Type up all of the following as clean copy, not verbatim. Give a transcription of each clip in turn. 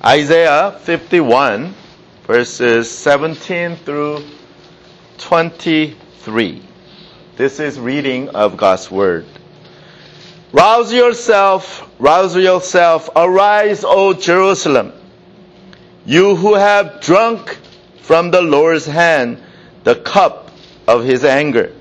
Isaiah 51, verses 17 through 23. This is reading of God's Word. Rouse yourself, arise, O Jerusalem, you who have drunk from the Lord's hand the cup of His anger.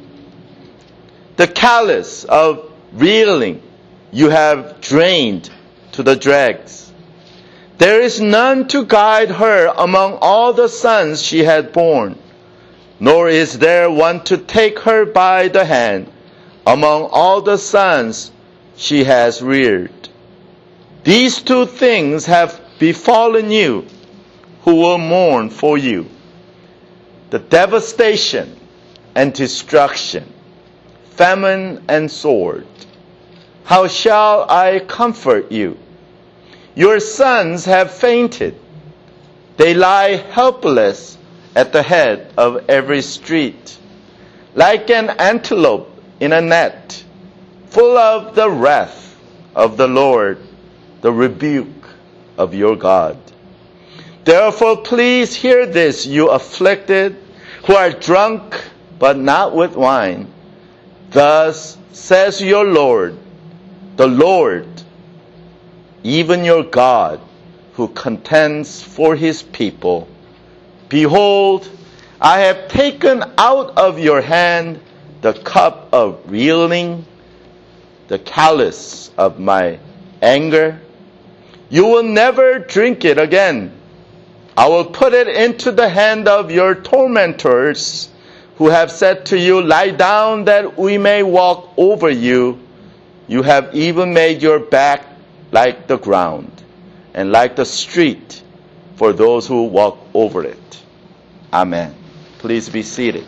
The chalice of reeling you have drained to the dregs. There is none to guide her among all the sons she had borne, nor is there one to take her by the hand among all the sons she has reared. These two things have befallen you, who will mourn for you: the devastation and destruction, famine and sword. How shall I comfort you? Your sons have fainted. They lie helpless at the head of every street, like an antelope in a net, full of the wrath of the Lord, the rebuke of your God. Therefore, please hear this, you afflicted, who are drunk, but not with wine. Thus says your Lord, the Lord, even your God, who contends for His people. Behold, I have taken out of your hand the cup of reeling, the chalice of my anger. You will never drink it again. I will put it into the hand of your tormentors, who have said to you, lie down that we may walk over you. You have even made your back like the ground, and like the street for those who walk over it. Amen. Please be seated.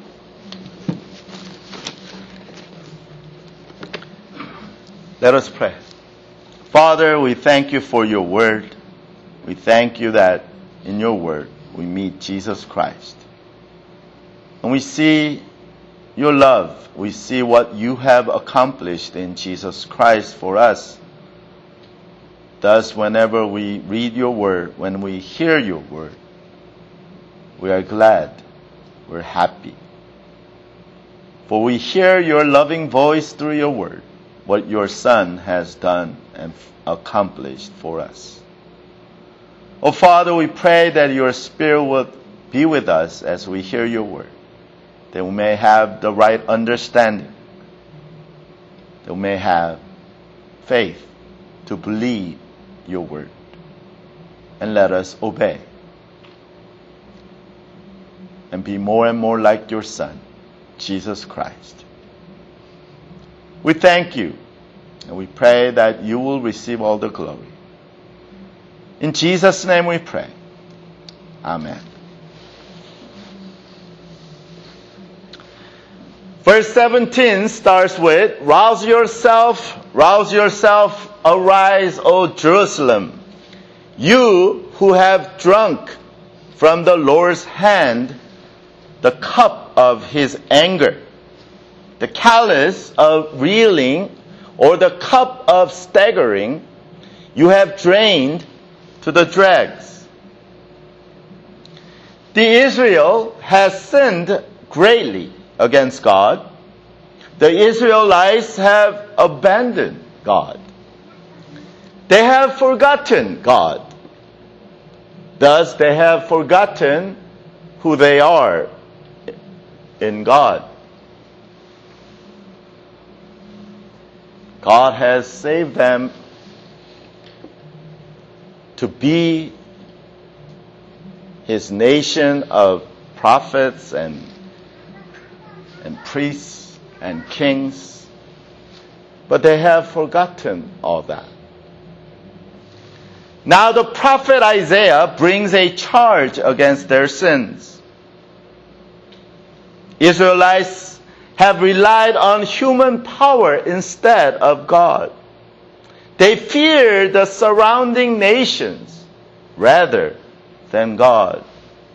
Let us pray. Father, we thank you for your word. We thank you that in your word we meet Jesus Christ. And we see your love. We see what you have accomplished in Jesus Christ for us. Thus, whenever we read your word, when we hear your word, we are glad, we're happy. For we hear your loving voice through your word, what your Son has done and accomplished for us. Oh, Father, we pray that your Spirit will be with us as we hear your word, that we may have the right understanding, that we may have faith to believe your word, and let us obey and be more and more like your Son, Jesus Christ. We thank you, and we pray that you will receive all the glory. In Jesus' name we pray. Amen. Verse 17 starts with, rouse yourself, arise, O Jerusalem, you who have drunk from the Lord's hand the cup of His anger, the chalice of reeling, or the cup of staggering, you have drained to the dregs. The Israel has sinned greatly against God. The Israelites have abandoned God. They have forgotten God. Thus, they have forgotten who they are in God. God has saved them to be His nation of prophets and priests and kings, but they have forgotten all that. Now the prophet Isaiah brings a charge against their sins. Israelites have relied on human power instead of God. They fear the surrounding nations rather than God.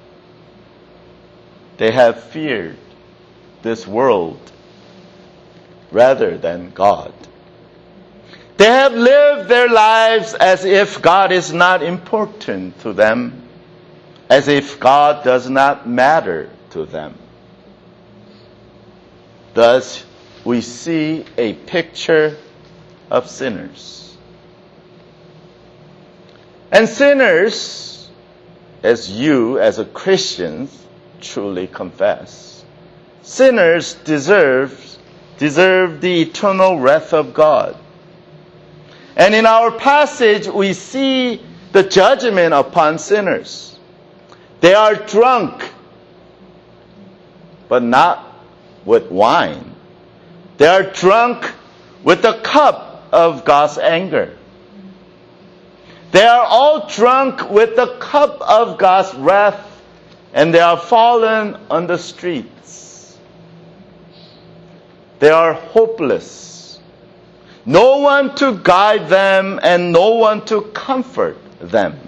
They have feared this world rather than God. They have lived their lives as if God is not important to them, as if God does not matter to them. Thus, we see a picture of sinners. And sinners, as you, as a Christian, truly confess, sinners deserve the eternal wrath of God. And in our passage, we see the judgment upon sinners. They are drunk, but not with wine. They are drunk with the cup of God's anger. They are all drunk with the cup of God's wrath, and they are fallen on the streets. They are hopeless. No one to guide them and no one to comfort them.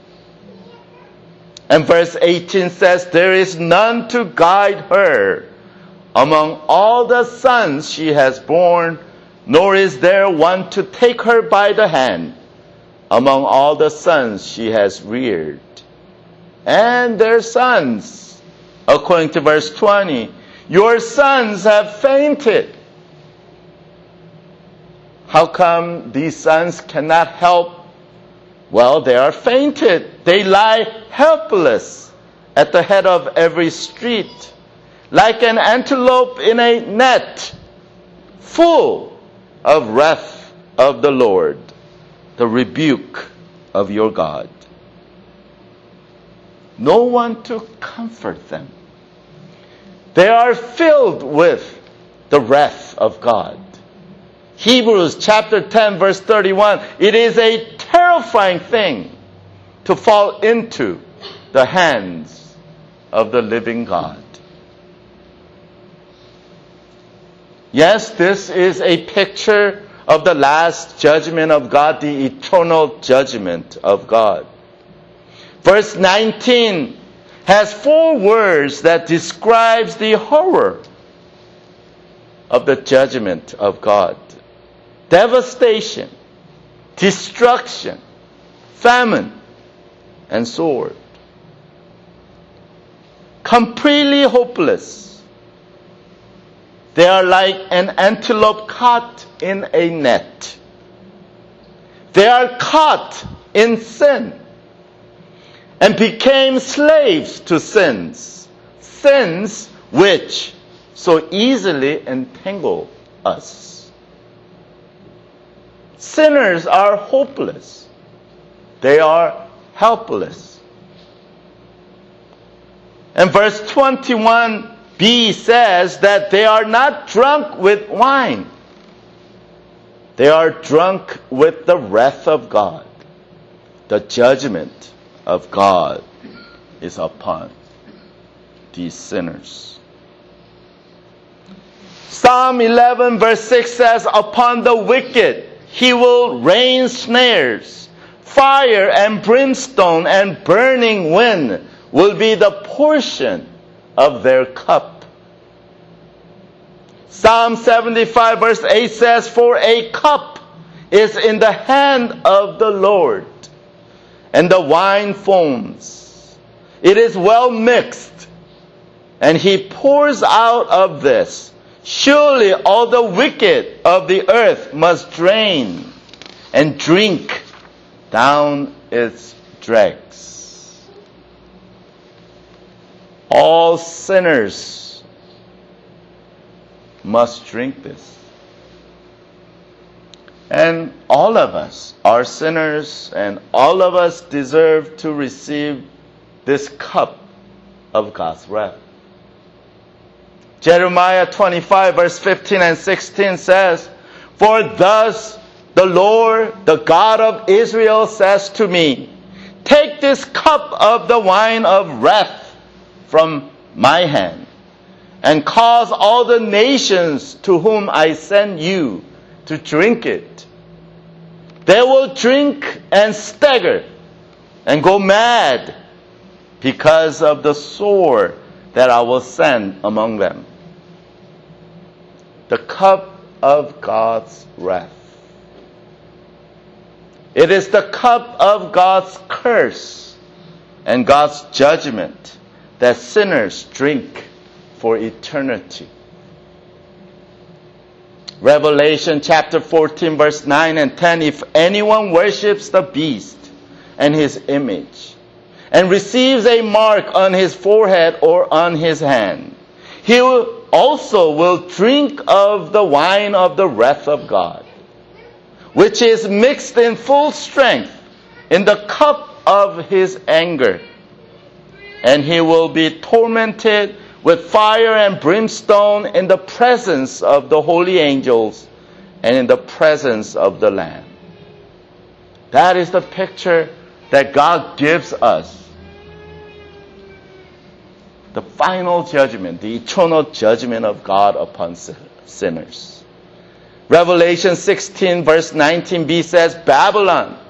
And verse 18 says, there is none to guide her among all the sons she has borne, nor is there one to take her by the hand among all the sons she has reared. And their sons, according to verse 20, your sons have fainted. How come these sons cannot help? Well, they are fainted. They lie helpless at the head of every street, like an antelope in a net, full of wrath of the Lord, the rebuke of your God. No one to comfort them. They are filled with the wrath of God. Hebrews chapter 10 verse 31, it is a terrifying thing to fall into the hands of the living God. Yes, this is a picture of the last judgment of God, the eternal judgment of God. Verse 19 has 4 words that describes the horror of the judgment of God. Devastation, destruction, famine, and sword. Completely hopeless. They are like an antelope caught in a net. They are caught in sin and became slaves to sins which so easily entangle us. Sinners are hopeless. They are helpless. And verse 21b says that they are not drunk with wine. They are drunk with the wrath of God. The judgment of God is upon these sinners. Psalm 11 verse 6 says, upon the wicked He will rain snares. Fire and brimstone and burning wind will be the portion of their cup. Psalm 75 verse 8 says, for a cup is in the hand of the Lord, and the wine foams. It is well mixed, and He pours out of this. Surely all the wicked of the earth must drain and drink down its dregs. All sinners must drink this. And all of us are sinners, and all of us deserve to receive this cup of God's wrath. Jeremiah 25 verse 15 and 16 says, for thus the Lord, the God of Israel, says to me, take this cup of the wine of wrath from my hand, and cause all the nations to whom I send you to drink it. They will drink and stagger and go mad because of the sword that I will send among them. The cup of God's wrath. It is the cup of God's curse and God's judgment that sinners drink for eternity. Revelation chapter 14 verse 9 and 10, if anyone worships the beast and his image and receives a mark on his forehead or on his hand, he also will drink of the wine of the wrath of God, which is mixed in full strength in the cup of his anger. And he will be tormented with fire and brimstone in the presence of the holy angels and in the presence of the Lamb. That is the picture that God gives us. The final judgment, the eternal judgment of God upon sinners. Revelation 16 verse 19b says, Babylon,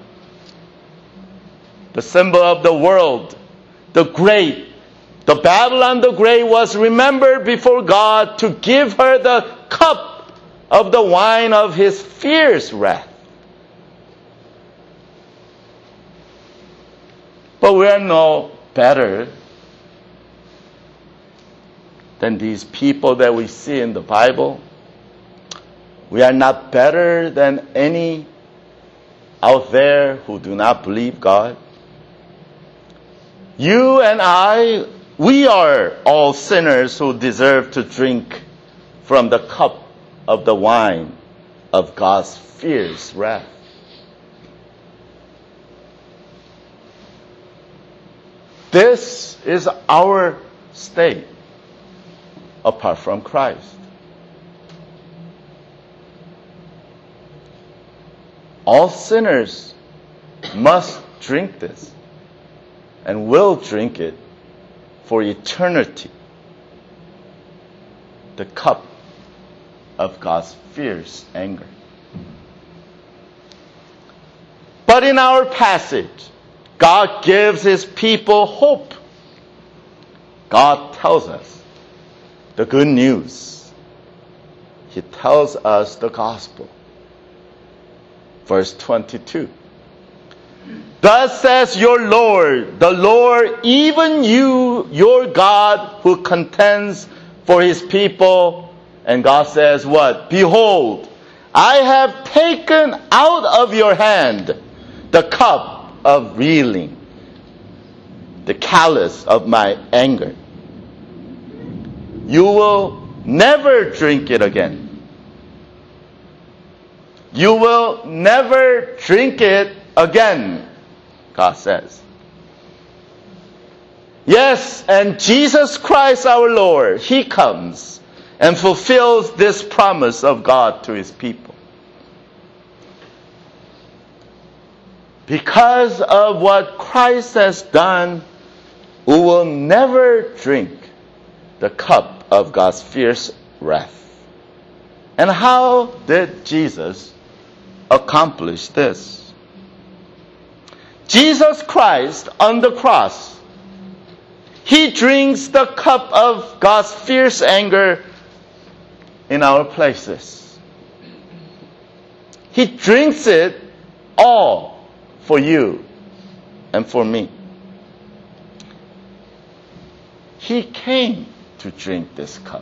the symbol of the world, the Babylon the Great was remembered before God to give her the cup of the wine of his fierce wrath. But we are no better than these people that we see in the Bible. We are not better than any out there who do not believe God. You and I, we are all sinners who deserve to drink from the cup of the wine of God's fierce wrath. This is our state apart from Christ. All sinners must drink this and will drink it for eternity. The cup of God's fierce anger. But in our passage, God gives his people hope. God tells us the good news. He tells us the gospel. Verse 22. Thus says your Lord, the Lord, even you, your God, who contends for his people. And God says what? Behold, I have taken out of your hand the cup of reeling, the chalice of my anger. You will never drink it again. You will never drink it again, God says. Yes, and Jesus Christ our Lord, he comes and fulfills this promise of God to his people. Because of what Christ has done, we will never drink the cup of God's fierce wrath. And how did Jesus accomplish this? Jesus Christ on the cross, he drinks the cup of God's fierce anger in our places. He drinks it all for you and for me. He came to drink this cup.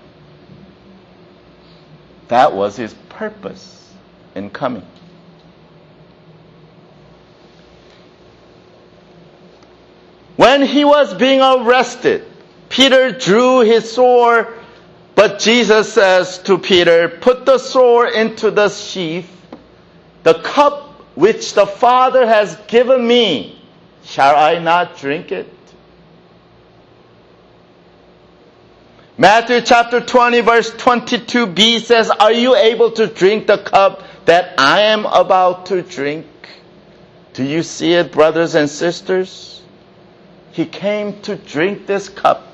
That was his purpose in coming. When he was being arrested, Peter drew his sword, but Jesus says to Peter, put the sword into the sheath. The cup which the Father has given me, shall I not drink it? Matthew chapter 20 verse 22b says, are you able to drink the cup that I am about to drink? Do you see it, brothers and sisters? He came to drink this cup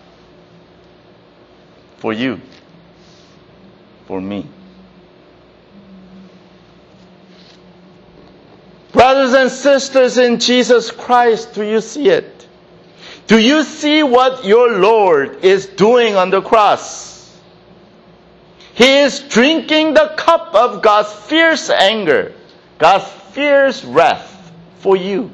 for you, for me. Brothers and sisters in Jesus Christ, do you see it? Do you see what your Lord is doing on the cross? He is drinking the cup of God's fierce anger, God's fierce wrath for you.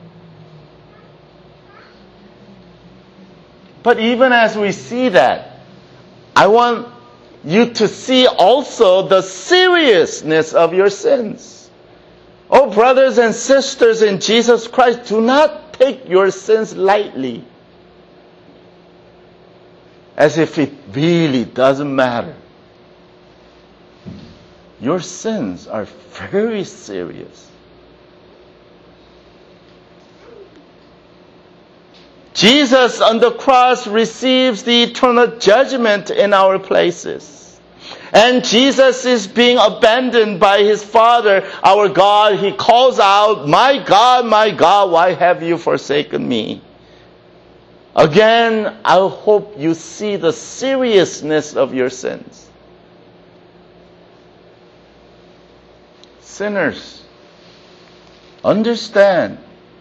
But even as we see that, I want you to see also the seriousness of your sins. Oh, brothers and sisters in Jesus Christ, do not take your sins lightly, as if it really doesn't matter. Your sins are very serious. Jesus on the cross receives the eternal judgment in our places. And Jesus is being abandoned by his Father, our God. He calls out, my God, why have you forsaken me? Again, I hope you see the seriousness of your sins. Sinners, understand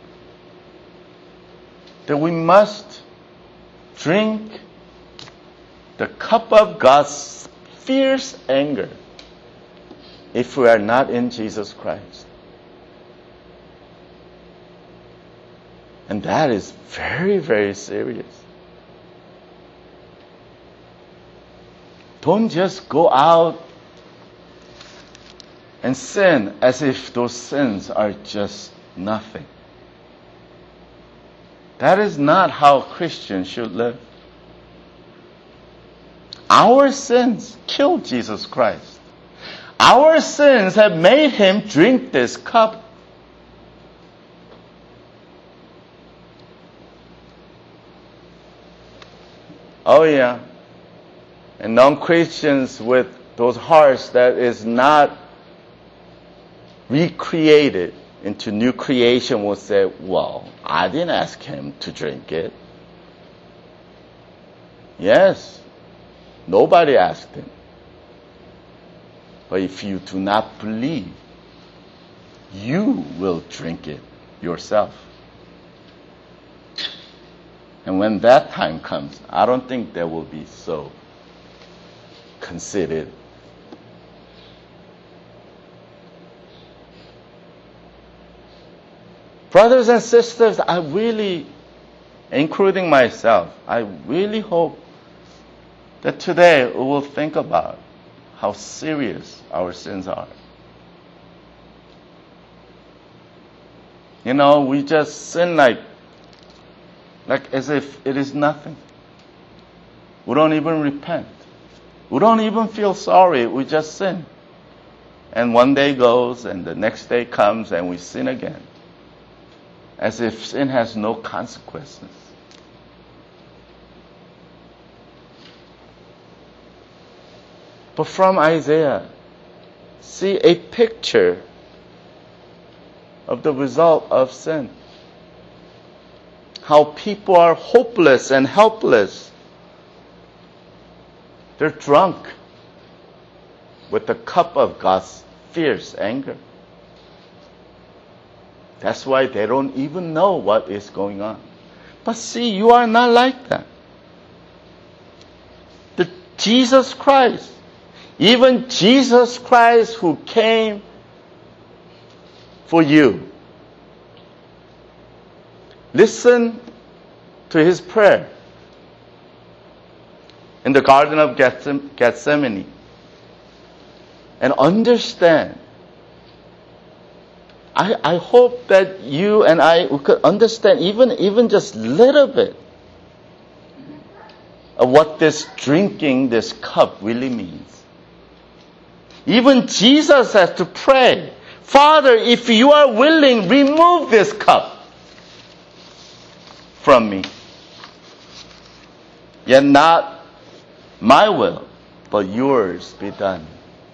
that we must drink the cup of God's fierce anger if we are not in Jesus Christ. And that is very, very serious. Don't just go out and sin as if those sins are just nothing. That is not how Christians should live. Our sins killed Jesus Christ. Our sins have made him drink this cup. Oh yeah. And non-Christians with those hearts that is not recreated into new creation will say, well, I didn't ask him to drink it. Yes, nobody asked him. But if you do not believe, you will drink it yourself. And when that time comes, I don't think they will be so conceited. Brothers and sisters, I really, including myself, I really hope that today we will think about how serious our sins are. You know, we just sin like as if it is nothing. We don't even repent. We don't even feel sorry. We just sin. And one day goes and the next day comes and we sin again. As if sin has no consequences. But from Isaiah, see a picture of the result of sin. How people are hopeless and helpless. They're drunk with the cup of God's fierce anger. That's why they don't even know what is going on. But see, you are not like that. The Jesus Christ, even Jesus Christ who came for you. Listen to his prayer in the Garden of Gethsemane and understand. I hope that you and I could understand even just a little bit of what this drinking this cup really means. Even Jesus has to pray, Father, if you are willing, remove this cup from me. Yet not my will, but yours be done.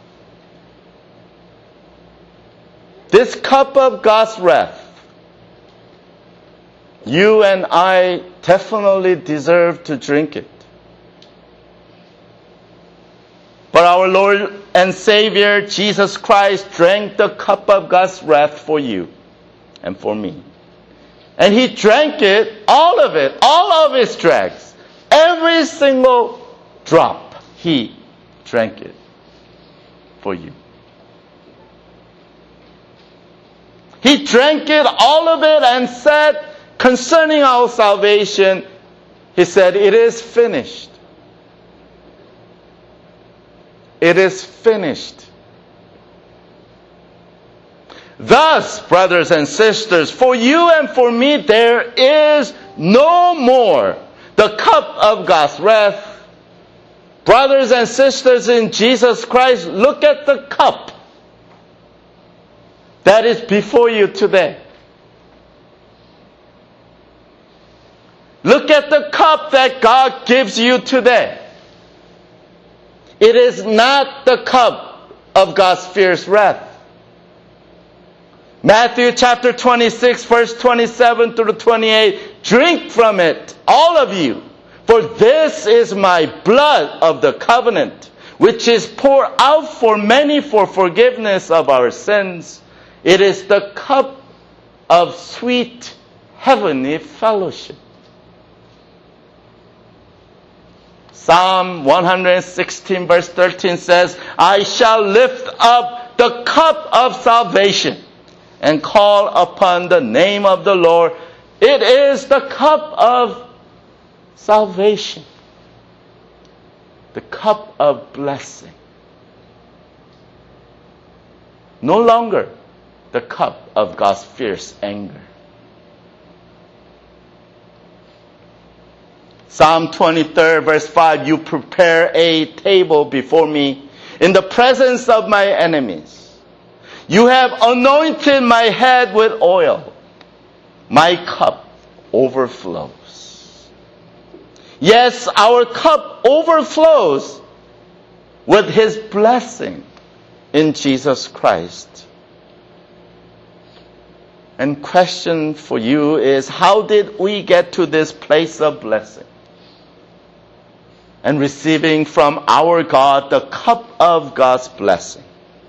This cup of God's wrath, you and I definitely deserve to drink it. But our Lord and Savior, Jesus Christ, drank the cup of God's wrath for you and for me. And he drank it, all of his dregs, every single drop, he drank it for you. He drank it, all of it, and said, concerning our salvation, He said, it is finished. It is finished. Thus, brothers and sisters, for you and for me, there is no more the cup of God's wrath. Brothers and sisters in Jesus Christ, look at the cup that is before you today. Look at the cup that God gives you today. It is not the cup of God's fierce wrath. Matthew chapter 26, verse 27 through 28, drink from it, all of you, for this is my blood of the covenant, which is poured out for many for forgiveness of our sins. It is the cup of sweet heavenly fellowship. Psalm 116 verse 13 says, I shall lift up the cup of salvation and call upon the name of the Lord. It is the cup of salvation. The cup of blessing. No longer the cup of God's fierce anger. Psalm 23 verse 5, you prepare a table before me in the presence of my enemies. You have anointed my head with oil. My cup overflows. Yes, our cup overflows with His blessing in Jesus Christ. And question for you is, how did we get to this place of blessing? And receiving from our God the cup of God's blessing.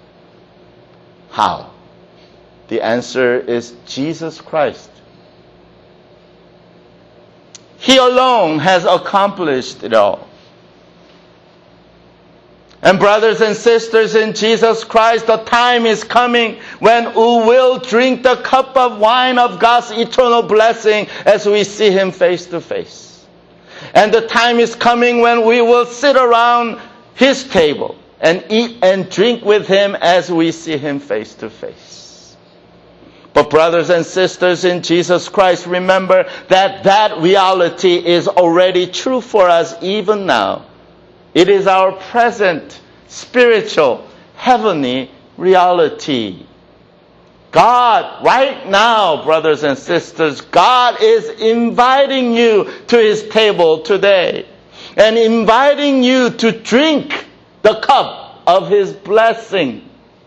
How? The answer is Jesus Christ. He alone has accomplished it all. And brothers and sisters in Jesus Christ, the time is coming when we will drink the cup of wine of God's eternal blessing as we see Him face to face. And the time is coming when we will sit around His table and eat and drink with Him as we see Him face to face. But brothers and sisters in Jesus Christ, remember that reality is already true for us even now. It is our present spiritual, heavenly reality. God, right now, brothers and sisters, God is inviting you to His table today and inviting you to drink the cup of His blessing.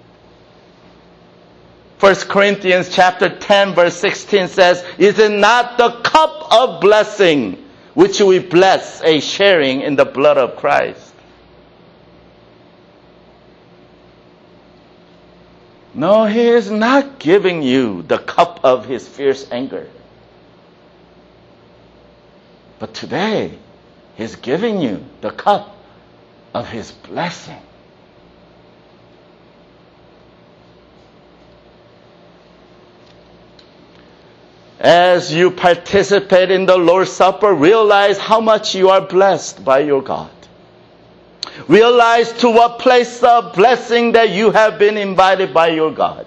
1 Corinthians chapter 10 verse 16 says, is it not the cup of blessing which we bless, a sharing in the blood of Christ? No, He is not giving you the cup of His fierce anger. But today, He's giving you the cup of His blessing. As you participate in the Lord's Supper, realize how much you are blessed by your God. Realize to what place of blessing that you have been invited by your God.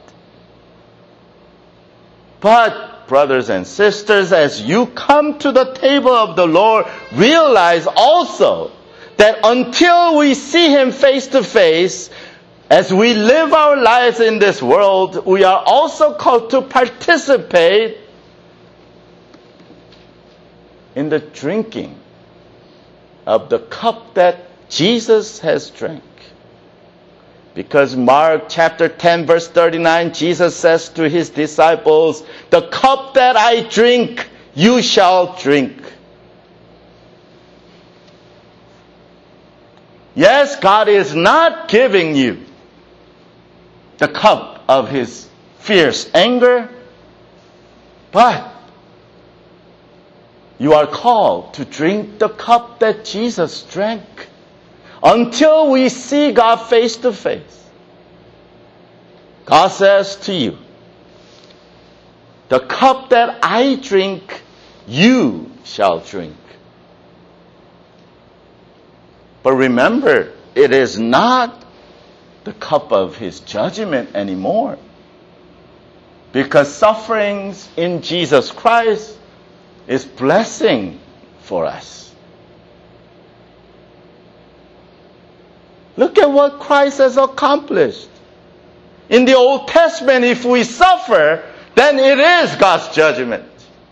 But, brothers and sisters, as you come to the table of the Lord, realize also that until we see Him face to face, as we live our lives in this world, we are also called to participate in the drinking of the cup that Jesus has drank. Because Mark chapter 10 verse 39, Jesus says to His disciples, the cup that I drink, you shall drink. Yes, God is not giving you the cup of His fierce anger, but you are called to drink the cup that Jesus drank until we see God face to face. God says to you, The cup that I drink, you shall drink. But remember, it is not the cup of his judgment anymore. Because sufferings in Jesus Christ is blessing for us. Look at what Christ has accomplished. In the Old Testament, if we suffer, then it is God's judgment.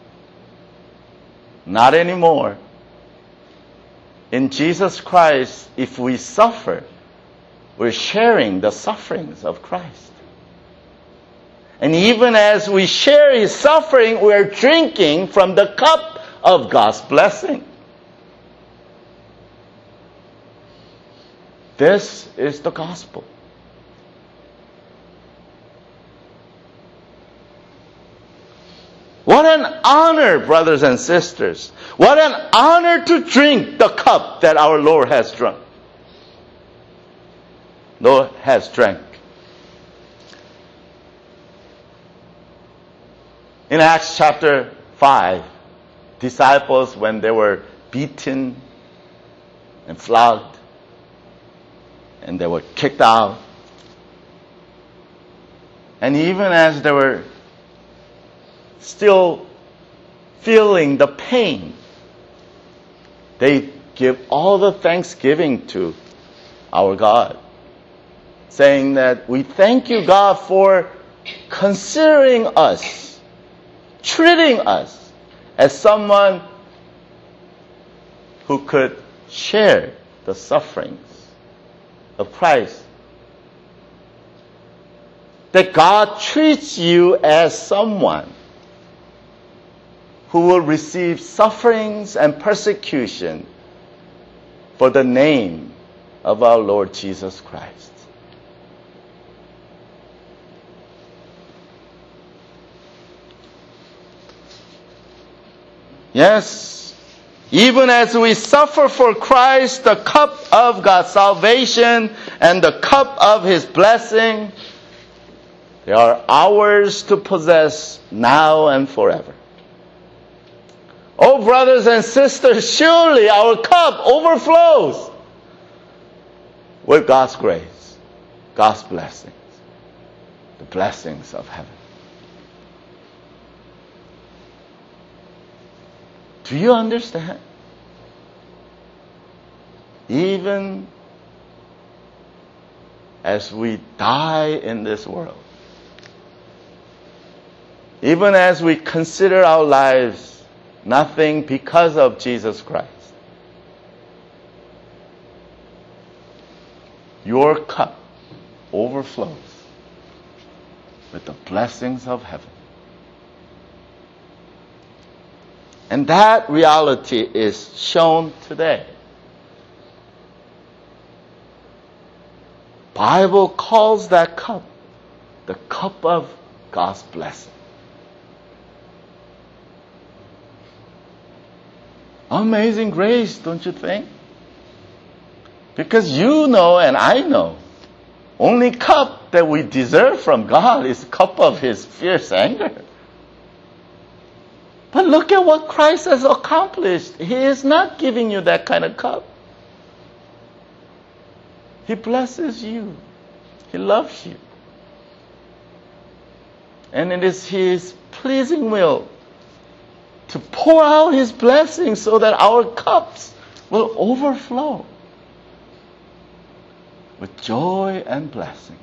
Not anymore. In Jesus Christ, if we suffer, we're sharing the sufferings of Christ. And even as we share his suffering, we're drinking from the cup of God's blessing. This is the gospel. What an honor, brothers and sisters. What an honor to drink the cup that our Lord has drunk. Lord has drank. In Acts chapter 5, disciples, when they were beaten and flogged, and they were kicked out, and even as they were still feeling the pain, they give all the thanksgiving to our God, saying that we thank you, God, for considering us, treating us as someone who could share the sufferings of Christ. That God treats you as someone who will receive sufferings and persecution for the name of our Lord Jesus Christ. Yes, even as we suffer for Christ, the cup of God's salvation and the cup of his blessing, they are ours to possess now and forever. Oh, brothers and sisters, surely our cup overflows with God's grace, God's blessings, the blessings of heaven. Do you understand? Even as we die in this world, even as we consider our lives nothing because of Jesus Christ, your cup overflows with the blessings of heaven. And that reality is shown today. The Bible calls that cup the cup of God's blessing. Amazing grace, don't you think? Because you know and I know, only cup that we deserve from God is the cup of his fierce anger. But look at what Christ has accomplished. He is not giving you that kind of cup. He blesses you. He loves you. And it is his pleasing will to pour out his blessings so that our cups will overflow with joy and blessing.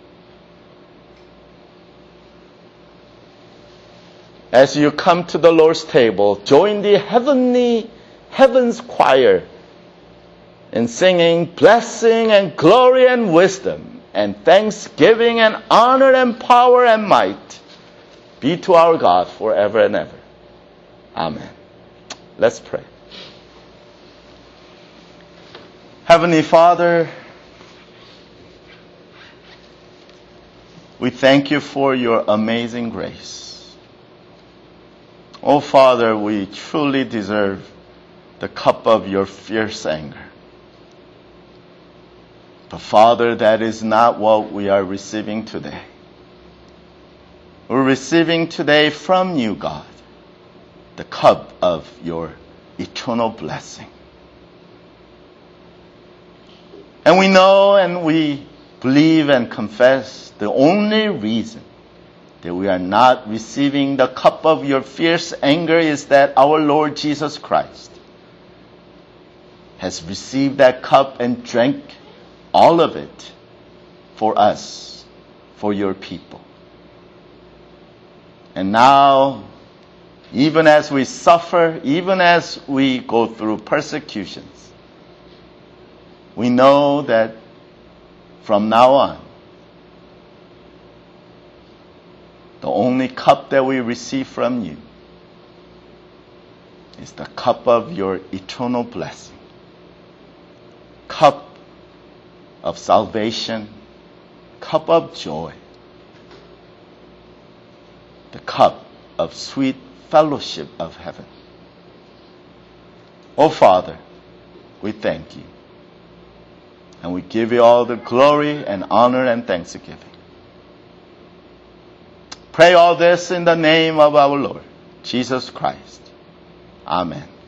As you come to the Lord's table, join the heaven's choir in singing blessing and glory and wisdom and thanksgiving and honor and power and might be to our God forever and ever. Amen. Let's pray. Heavenly Father, we thank you for your amazing grace. Oh, Father, we truly deserve the cup of your fierce anger. But Father, that is not what we are receiving today. we're receiving today from you, God, the cup of your eternal blessing. And we know and we believe and confess the only reason that we are not receiving the cup of your fierce anger is that our Lord Jesus Christ has received that cup and drank all of it for us, for your people. And now, even as we suffer, even as we go through persecutions, we know that from now on, the only cup that we receive from you is the cup of your eternal blessing, cup of salvation, cup of joy, the cup of sweet fellowship of heaven. Oh Father, we thank you. And we give you all the glory and honor and thanksgiving. Pray all this in the name of our Lord, Jesus Christ. Amen.